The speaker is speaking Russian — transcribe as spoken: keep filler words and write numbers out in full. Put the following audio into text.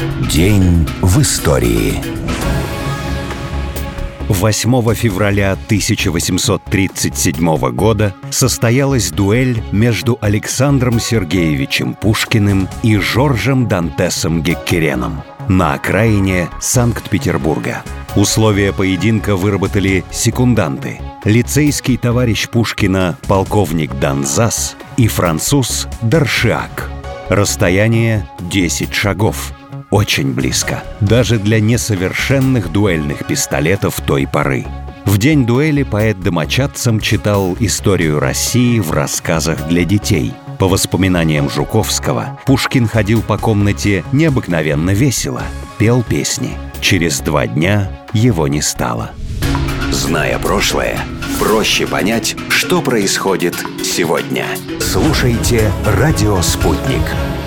День в истории. восьмого февраля тысяча восемьсот тридцать седьмого года состоялась дуэль между Александром Сергеевичем Пушкиным и Жоржем Дантесом Геккереном на окраине Санкт-Петербурга. Условия поединка выработали секунданты: лицейский товарищ Пушкина полковник Данзас и француз Даршиак. Расстояние десять шагов. Очень близко, даже для несовершенных дуэльных пистолетов той поры. В день дуэли поэт домочадцам читал историю России в рассказах для детей. По воспоминаниям Жуковского, Пушкин ходил по комнате необыкновенно весело, пел песни. Через два дня его не стало. Зная прошлое, проще понять, что происходит сегодня. Слушайте «Радио Спутник».